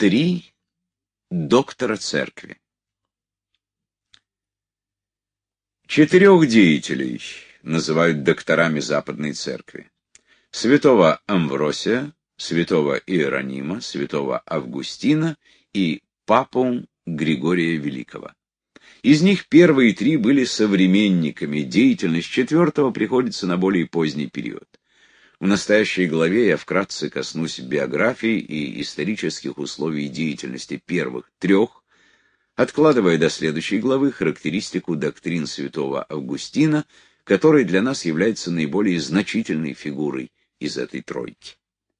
3 доктора церкви. 4 деятелей называют докторами Западной Церкви: святого Амвросия, святого Иеронима, святого Августина и папу Григория Великого. Из них первые 3 были современниками, деятельность 4-го приходится на более поздний период. В настоящей главе я вкратце коснусь биографии и исторических условий деятельности первых 3, откладывая до следующей главы характеристику доктрин святого Августина, который для нас является наиболее значительной фигурой из этой тройки.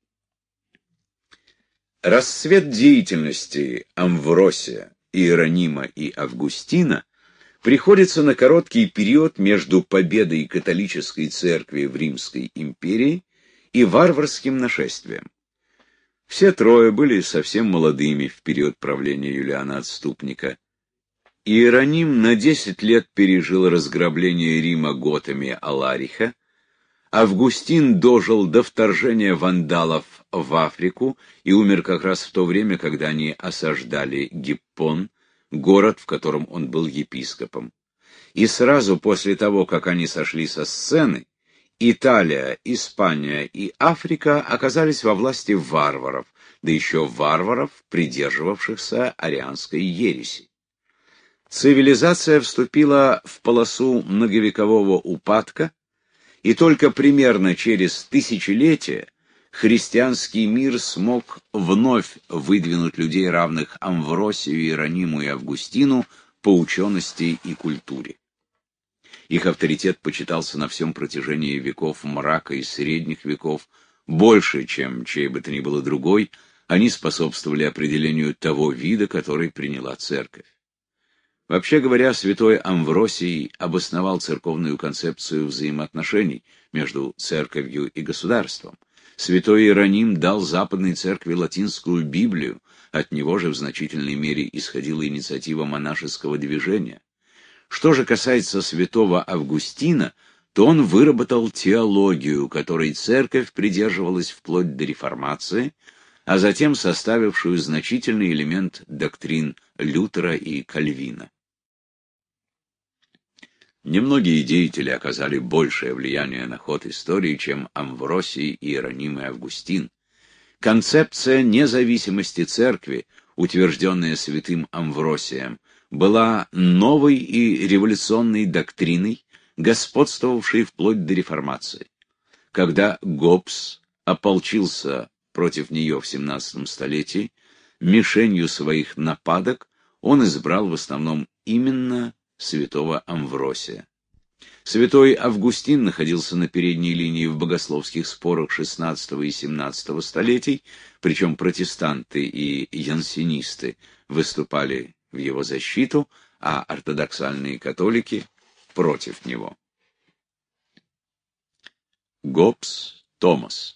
Расцвет деятельности Амвросия, Иеронима и Августина приходится на короткий период между победой католической церкви в Римской империи и варварским нашествием. Все 3 были совсем молодыми в период правления Юлиана Отступника. Иероним на 10 лет пережил разграбление Рима готами Алариха, Августин дожил до вторжения вандалов в Африку и умер как раз в то время, когда они осаждали Гиппон, город, в котором он был епископом. И сразу после того, как они сошли со сцены, Италия, Испания и Африка оказались во власти варваров, да еще варваров, придерживавшихся арианской ереси. Цивилизация вступила в полосу многовекового упадка, и только примерно через тысячелетие христианский мир смог вновь выдвинуть людей, равных Амвросию, Иерониму и Августину, по учености и культуре. Их авторитет почитался на всем протяжении веков мрака и средних веков больше, чем чей бы то ни было другой. Они способствовали определению того вида, который приняла церковь. Вообще говоря, святой Амвросий обосновал церковную концепцию взаимоотношений между церковью и государством. Святой Иероним дал Западной Церкви латинскую Библию, от него же в значительной мере исходила инициатива монашеского движения. Что же касается святого Августина, то он выработал теологию, которой церковь придерживалась вплоть до реформации, а затем составившую значительный элемент доктрин Лютера и Кальвина. Немногие деятели оказали большее влияние на ход истории, чем Амвросий, Иероним и Августин. Концепция независимости церкви, утвержденная святым Амвросием, была новой и революционной доктриной, господствовавшей вплоть до реформации. Когда Гоббс ополчился против нее в XVII столетии, мишенью своих нападок он избрал в основном именно святого Амвросия. Святой Августин находился на передней линии в богословских спорах XVI и XVII столетий, причем протестанты и янсенисты выступали в его защиту, а ортодоксальные католики против него. Гоббс Томас,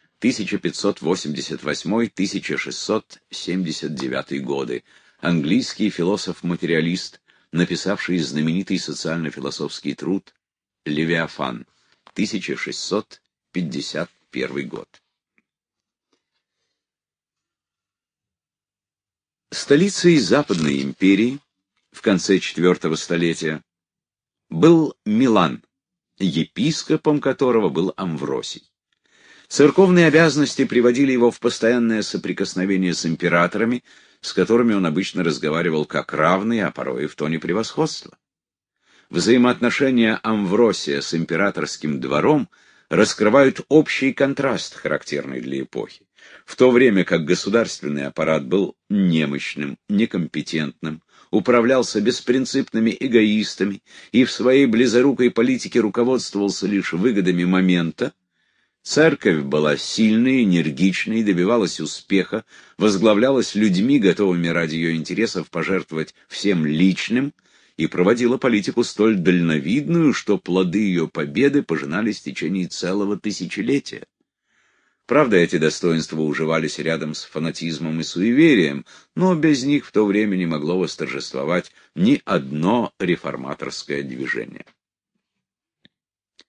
1588-1679 годы, английский философ-материалист, написавший знаменитый социально-философский труд «Левиафан», 1651 год. Столицей Западной империи в конце IV столетия был Милан, епископом которого был Амвросий. Церковные обязанности приводили его в постоянное соприкосновение с императорами, с которыми он обычно разговаривал как равный, а порой и в тоне превосходства. Взаимоотношения Амвросия с императорским двором раскрывают общий контраст, характерный для эпохи. В то время как государственный аппарат был немощным, некомпетентным, управлялся беспринципными эгоистами и в своей близорукой политике руководствовался лишь выгодами момента, церковь была сильной, энергичной, добивалась успеха, возглавлялась людьми, готовыми ради ее интересов пожертвовать всем личным, и проводила политику столь дальновидную, что плоды ее победы пожинались в течение целого тысячелетия. Правда, эти достоинства уживались рядом с фанатизмом и суеверием, но без них в то время не могло восторжествовать ни одно реформаторское движение.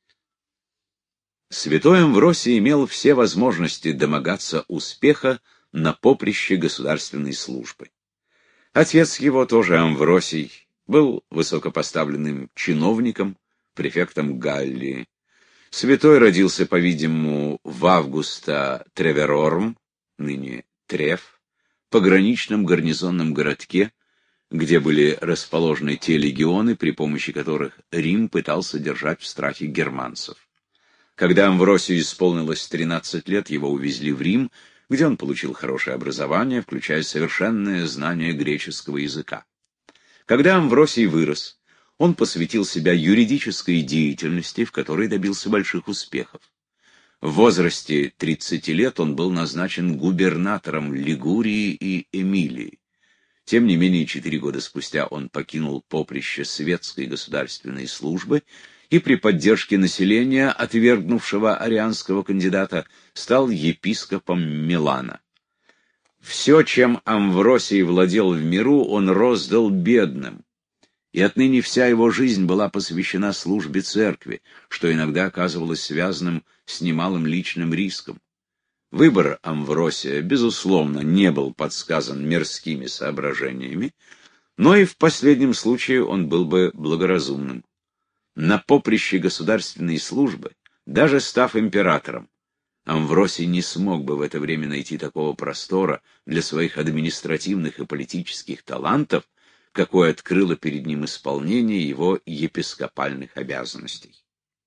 Святой Амвросий имел все возможности домогаться успеха, на поприще государственной службы. Отец его, тоже Амвросий, был высокопоставленным чиновником, префектом Галлии. Святой родился, по-видимому, в Августа Треверорм, ныне Трев, пограничном гарнизонном городке, где были расположены те легионы, при помощи которых Рим пытался держать в страхе германцев. Когда Амвросию исполнилось 13 лет, его увезли в Рим, где он получил хорошее образование, включая совершенное знание греческого языка. Когда Амвросий вырос, он посвятил себя юридической деятельности, в которой добился больших успехов. В возрасте 30 лет он был назначен губернатором Лигурии и Эмилии. Тем не менее, 4 года спустя он покинул поприще светской государственной службы и при поддержке населения, отвергнувшего арианского кандидата, стал епископом Милана. Все, чем Амвросий владел в миру, он роздал бедным, и отныне вся его жизнь была посвящена службе церкви, что иногда оказывалось связанным с немалым личным риском. Выбор Амвросия, безусловно, не был подсказан мирскими соображениями, но и в последнем случае он был бы благоразумным. На поприще государственной службы, даже став императором, Амвросий не смог бы в это время найти такого простора для своих административных и политических талантов, какое открыло перед ним исполнение его епископальных обязанностей.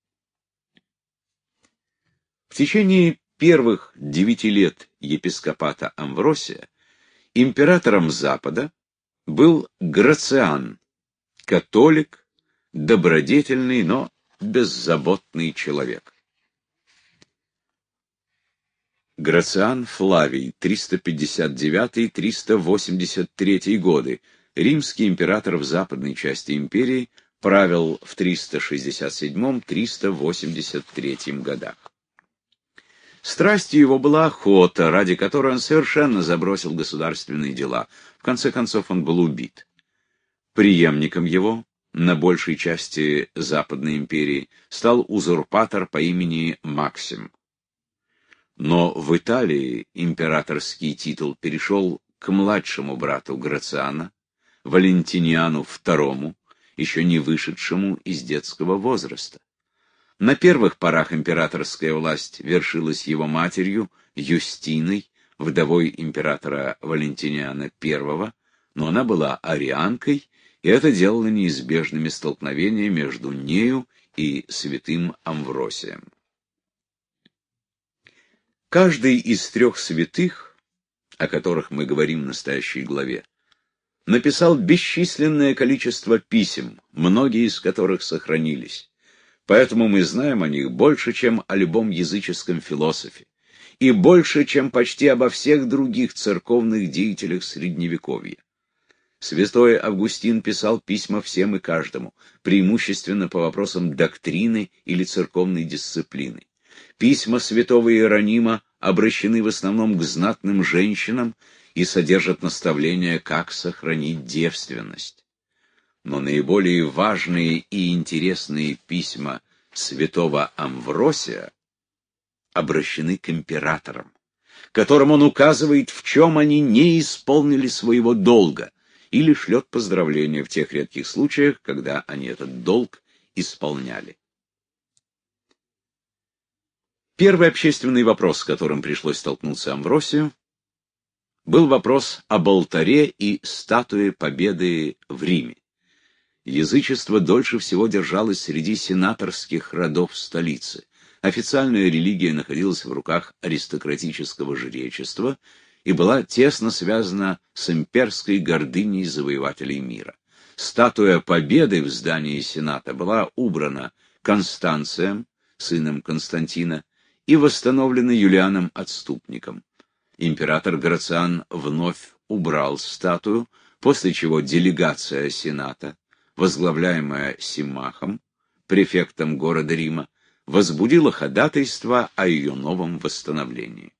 В течение первых 9 лет епископата Амвросия императором Запада был Грациан, католик, добродетельный, но беззаботный человек. Грациан Флавий, 359-383 годы, римский император в западной части империи, правил в 367-383 годах. Страстью его была охота, ради которой он совершенно забросил государственные дела. В конце концов он был убит. Преемником его, на большей части Западной империи, стал узурпатор по имени Максим. Но в Италии императорский титул перешел к младшему брату Грациана, Валентиниану II, еще не вышедшему из детского возраста. На первых порах императорская власть вершилась его матерью Юстиной, вдовой императора Валентиниана I, но она была арианкой, и это делало неизбежными столкновения между нею и святым Амвросием. Каждый из 3 святых, о которых мы говорим в настоящей главе, написал бесчисленное количество писем, многие из которых сохранились. Поэтому мы знаем о них больше, чем о любом языческом философе, и больше, чем почти обо всех других церковных деятелях Средневековья. Святой Августин писал письма всем и каждому, преимущественно по вопросам доктрины или церковной дисциплины. Письма святого Иеронима обращены в основном к знатным женщинам и содержат наставления, как сохранить девственность. Но наиболее важные и интересные письма святого Амвросия обращены к императорам, которым он указывает, в чем они не исполнили своего долга, или шлет поздравления в тех редких случаях, когда они этот долг исполняли. Первый общественный вопрос, с которым пришлось столкнуться Амвросию, был вопрос об алтаре и статуе Победы в Риме. Язычество дольше всего держалось среди сенаторских родов столицы. Официальная религия находилась в руках аристократического жречества и была тесно связана с имперской гордыней завоевателей мира. Статуя Победы в здании Сената была убрана Констанцием, сыном Константина, и восстановлена Юлианом Отступником. Император Грациан вновь убрал статую, после чего делегация Сената, возглавляемая Симмахом, префектом города Рима, возбудила ходатайство о ее новом восстановлении.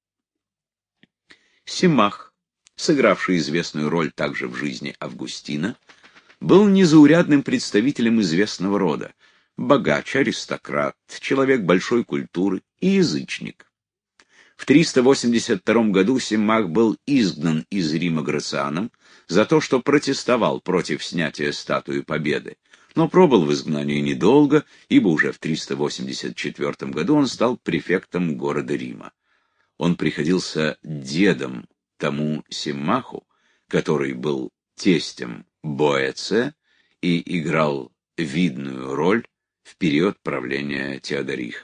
Симмах, сыгравший известную роль также в жизни Августина, был незаурядным представителем известного рода, богач, аристократ, человек большой культуры и язычник. В 382 году Симмах был изгнан из Рима Грацианом за то, что протестовал против снятия статуи Победы, но пробыл в изгнании недолго, ибо уже в 384 году он стал префектом города Рима. Он приходился дедом тому Симмаху, который был тестем Боэция и играл видную роль в период правления Теодориха.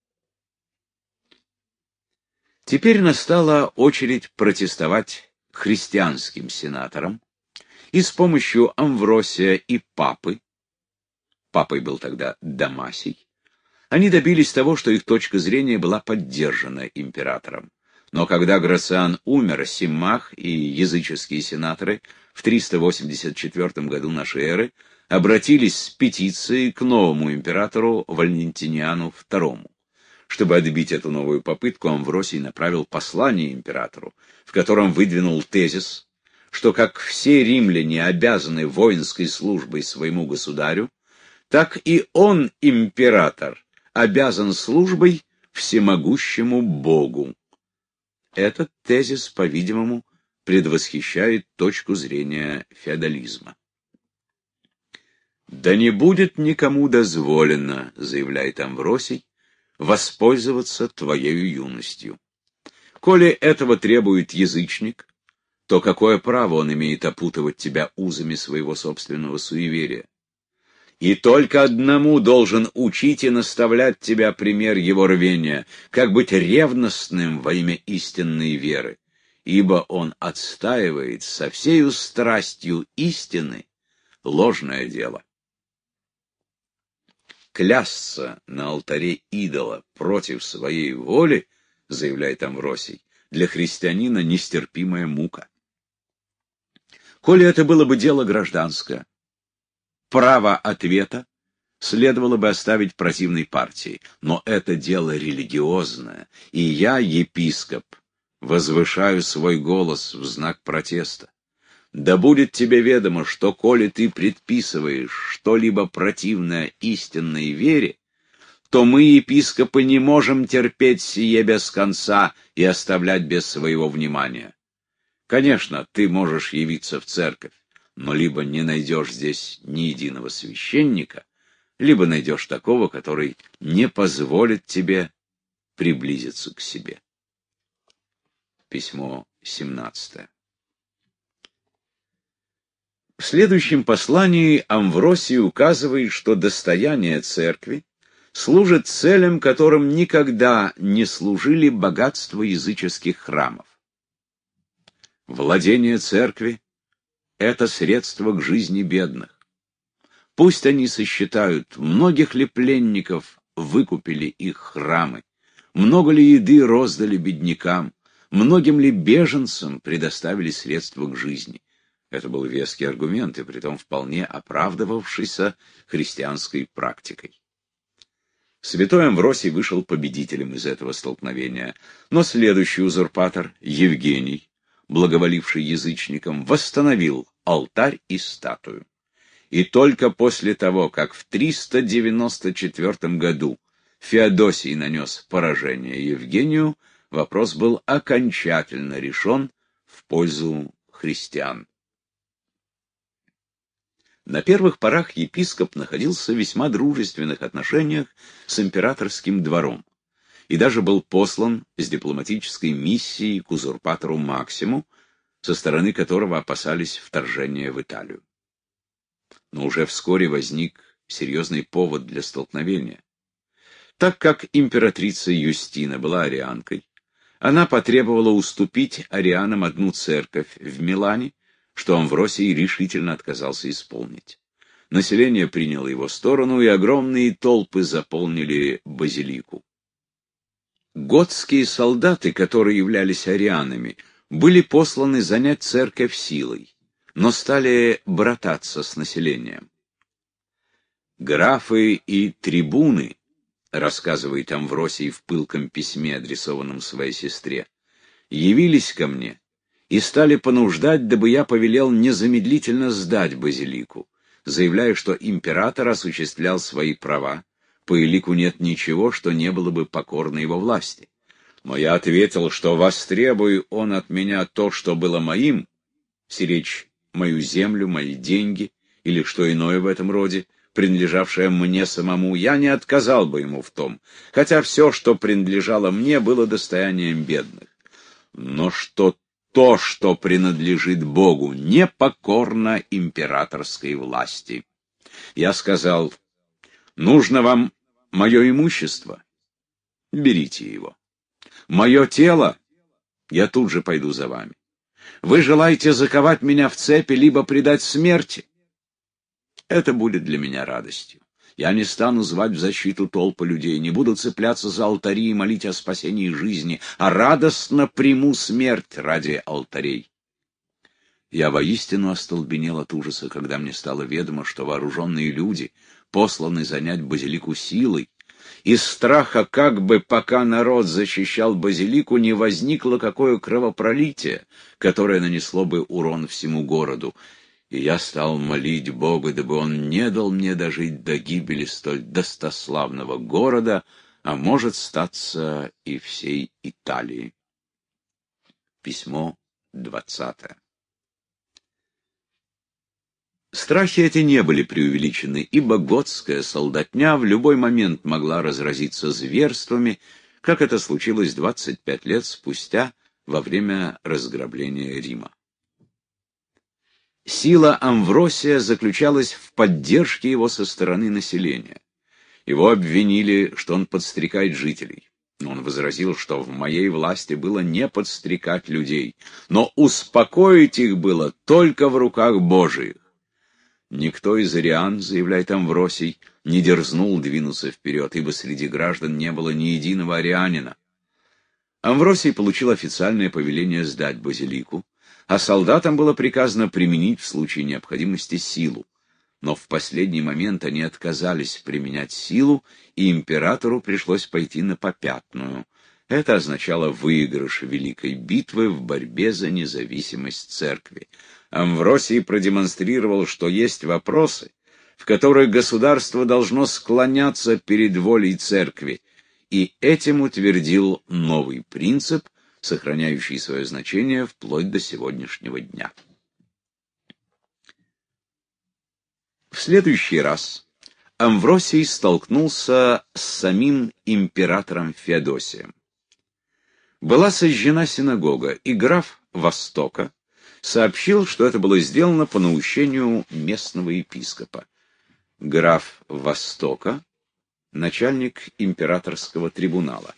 Теперь настала очередь протестовать христианским сенаторам, и с помощью Амвросия и папой был тогда Дамасий, они добились того, что их точка зрения была поддержана императором. Но когда Грациан умер, Симмах и языческие сенаторы в 384 году нашей эры обратились с петицией к новому императору Валентиниану II. Чтобы отбить эту новую попытку, Амвросий направил послание императору, в котором выдвинул тезис, что как все римляне обязаны воинской службой своему государю, так и он, император, обязан службой всемогущему Богу. Этот тезис, по-видимому, предвосхищает точку зрения феодализма. «Да не будет никому дозволено, — заявляет Амвросий, — воспользоваться твоею юностью. Коли этого требует язычник, то какое право он имеет опутывать тебя узами своего собственного суеверия? И только одному должен учить и наставлять тебя пример его рвения, как быть ревностным во имя истинной веры, ибо он отстаивает со всею страстью истины ложное дело. Клясться на алтаре идола против своей воли, заявляет Амвросий, для христианина нестерпимая мука. Коли это было бы дело гражданское, право ответа следовало бы оставить противной партии, но это дело религиозное, и я, епископ, возвышаю свой голос в знак протеста. Да будет тебе ведомо, что коли ты предписываешь что-либо противное истинной вере, то мы, епископы, не можем терпеть сие без конца и оставлять без своего внимания. Конечно, ты можешь явиться в церковь, но либо не найдешь здесь ни единого священника, либо найдешь такого, который не позволит тебе приблизиться к себе. Письмо 17. В следующем послании Амвросий указывает, что достояние церкви служит целям, которым никогда не служили богатства языческих храмов. Владение церкви — это средство к жизни бедных. Пусть они сосчитают, многих ли пленников выкупили их храмы, много ли еды роздали беднякам, многим ли беженцам предоставили средства к жизни. Это был веский аргумент, и притом вполне оправдывавшийся христианской практикой. Святой Амвросий вышел победителем из этого столкновения, но следующий узурпатор, Евгений, благоволивший язычникам, восстановил алтарь и статую. И только после того, как в 394 году Феодосий нанес поражение Евгению, вопрос был окончательно решен в пользу христиан. На первых порах епископ находился в весьма дружественных отношениях с императорским двором и даже был послан с дипломатической миссией к узурпатору Максиму, со стороны которого опасались вторжения в Италию. Но уже вскоре возник серьезный повод для столкновения. Так как императрица Юстина была арианкой, она потребовала уступить арианам одну церковь в Милане, что Амвросий решительно отказался исполнить. Население приняло его сторону, и огромные толпы заполнили базилику. Готские солдаты, которые являлись арианами, были посланы занять церковь силой, но стали брататься с населением. «Графы и трибуны», — рассказывает Амвросий в пылком письме, адресованном своей сестре, — «явились ко мне и стали понуждать, дабы я повелел незамедлительно сдать базилику, заявляя, что император осуществлял свои права, по элику нет ничего, что не было бы покорно его власти. Но я ответил, что востребуй он от меня то, что было моим, сиречь мою землю, мои деньги или что иное в этом роде, принадлежавшее мне самому, я не отказал бы ему в том, хотя все, что принадлежало мне, было достоянием бедных. Но что то, что принадлежит Богу, не покорно императорской власти. Я сказал: нужно вам мое имущество, берите его. Мое тело, я тут же пойду за вами. Вы желаете заковать меня в цепи, либо предать смерти? Это будет для меня радостью. Я не стану звать в защиту толпы людей, не буду цепляться за алтари и молить о спасении жизни, а радостно приму смерть ради алтарей. Я воистину остолбенел от ужаса, когда мне стало ведомо, что вооруженные люди посланы занять базилику силой. Из страха, как бы пока народ защищал базилику, не возникло какое кровопролитие, которое нанесло бы урон всему городу. И я стал молить Бога, дабы он не дал мне дожить до гибели столь достославного города, а может статься и всей Италии. Письмо 20. Страхи эти не были преувеличены, ибо готская солдатня в любой момент могла разразиться зверствами, как это случилось 25 лет спустя во время разграбления Рима. Сила Амвросия заключалась в поддержке его со стороны населения. Его обвинили, что он подстрекает жителей. Но он возразил, что в моей власти было не подстрекать людей, но успокоить их было только в руках Божиих. Никто из ариан, заявляет Амвросий, не дерзнул двинуться вперед, ибо среди граждан не было ни единого арианина. Амвросий получил официальное повеление сдать базилику, а солдатам было приказано применить в случае необходимости силу. Но в последний момент они отказались применять силу, и императору пришлось пойти на попятную. Это означало выигрыш великой битвы в борьбе за независимость церкви. Амвросий продемонстрировал, что есть вопросы, в которых государство должно склоняться перед волей церкви, и этим утвердил новый принцип, сохраняющий свое значение вплоть до сегодняшнего дня. В следующий раз Амвросий столкнулся с самим императором Феодосием. Была сожжена синагога, и граф Востока сообщил, что это было сделано по наущению местного епископа. Граф Востока — начальник императорского трибунала.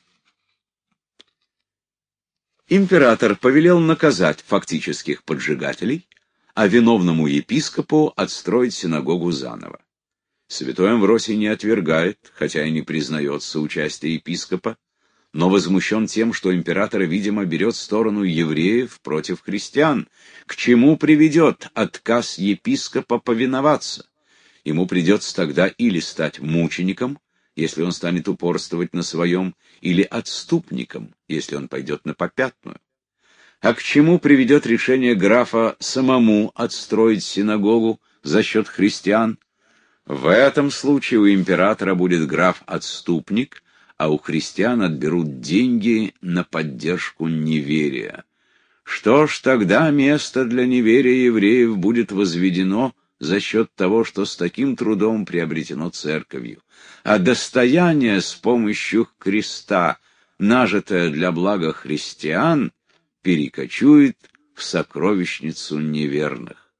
Император повелел наказать фактических поджигателей, а виновному епископу отстроить синагогу заново. Святой Амвросий не отвергает, хотя и не признает соучастие епископа, но возмущен тем, что император, видимо, берет сторону евреев против христиан. К чему приведет отказ епископа повиноваться? Ему придется тогда или стать мучеником, если он станет упорствовать на своем, или отступником, если он пойдет на попятную. А к чему приведет решение графа самому отстроить синагогу за счет христиан? В этом случае у императора будет граф-отступник, а у христиан отберут деньги на поддержку неверия. Что ж, тогда место для неверия евреев будет возведено за счет того, что с таким трудом приобретено церковью, а достояние с помощью креста, нажитое для блага христиан, перекочует в сокровищницу неверных.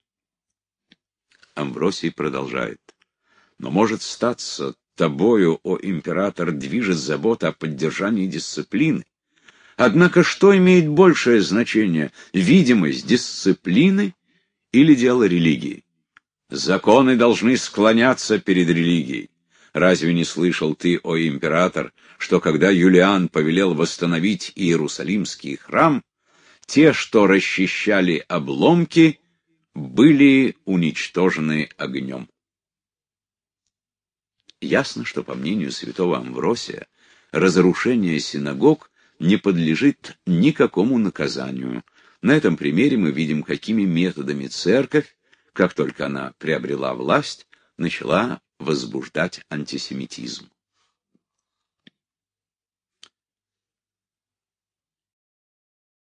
Амвросий продолжает. Но может статься, тобою, о император, движет забота о поддержании дисциплины. Однако что имеет большее значение, видимость дисциплины или дело религии? Законы должны склоняться перед религией. Разве не слышал ты, о император, что когда Юлиан повелел восстановить Иерусалимский храм, те, что расчищали обломки, были уничтожены огнем? Ясно, что, по мнению святого Амвросия, разрушение синагог не подлежит никакому наказанию. На этом примере мы видим, какими методами церковь, как только она приобрела власть, начала возбуждать антисемитизм.